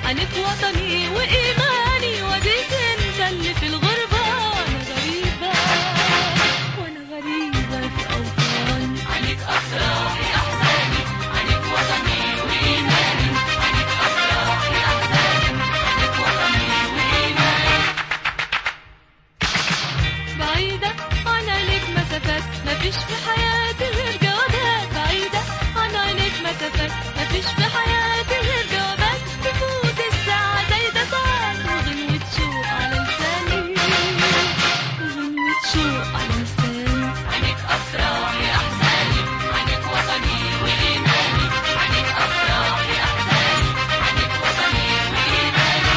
عنك وطني وإيماني، وديك انت اللي في الغربة. أنا غريبة وأنا غريبة في أوطاني. عنك أفراحي أحزاني، عنك وطني وإيماني، عنك أفراحي أحزاني، عنك وطني وإيماني. بعيدة عن عينيك مسافات، مفيش في حياتي غير جوابات. بعيدة عن عينيك مسافات، مفيش في حياتي غير جوابات. تفوت الساعة زي ده ساعات، وغنوة شوق على لساني، وغنوة شوق على لساني. عنك أفراحي أحزاني، عنك وطني وإيماني، عنك أفراحي أحزاني، عنك وطني وإيماني.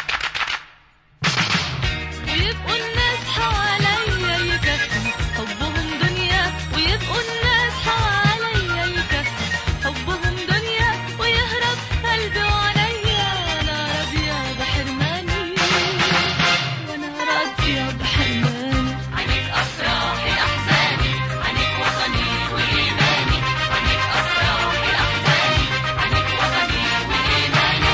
ويبقوا الناس حواليا يكفي حبهم دنيا، ويبقوا الناس حواليا يكفي حبهم دنيا، ويهرب قلبي وعليا، وانا راضية بحرماني، وانا راضية بحرماني. عنك أفراحي أحزاني، عنك وطني وإيماني، عنك أفراحي أحزاني، عنك وطني وإيماني.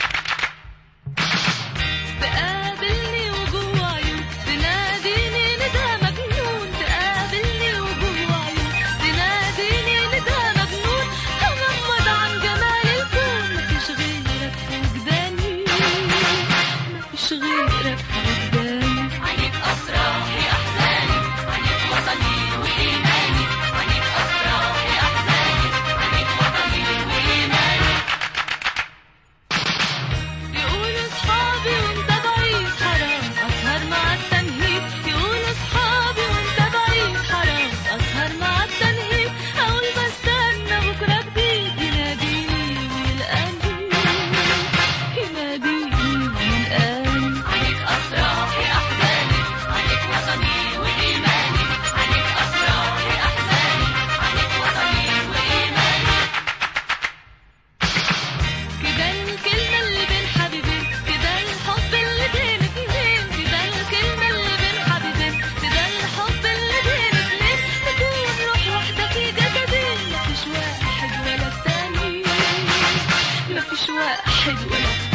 تقابلني وجوه عيون تناديني ندى مجنون، تقابلني وجوه عيون تناديني ندى مجنون. أغمض عن جمال الكون، مفيش غيرك في وجداني، مفيش غيرك في وجداني. عنك أفراحي أحزاني، عنك وطني وإيماني، عنك أفراحي أحزاني، عنك وطني وإيماني. يقولوا صحابي وانت بعيد حرام أسهر مع التنهيد، يقولوا صحابي وانت بعيد حرام أسهر مع التنهيد. أقول بستنى بكرة جديد يناديني ويلقاني، يناديني ويلقاني. عنك أفراحي أحزاني، عنك وطني وإيماني، عنك أفراحي أحزاني، عنك وطني وإيماني. كده الكلمة اللي بين حبيبين، كده الحب اللي بين اتنين، كده الكلمة اللي بين حبيبين، كده الحب اللي بين اتنين. تكون روح واحدة في جسدين، مفيش واحد ولا التاني، مفيش واحد ولا التاني.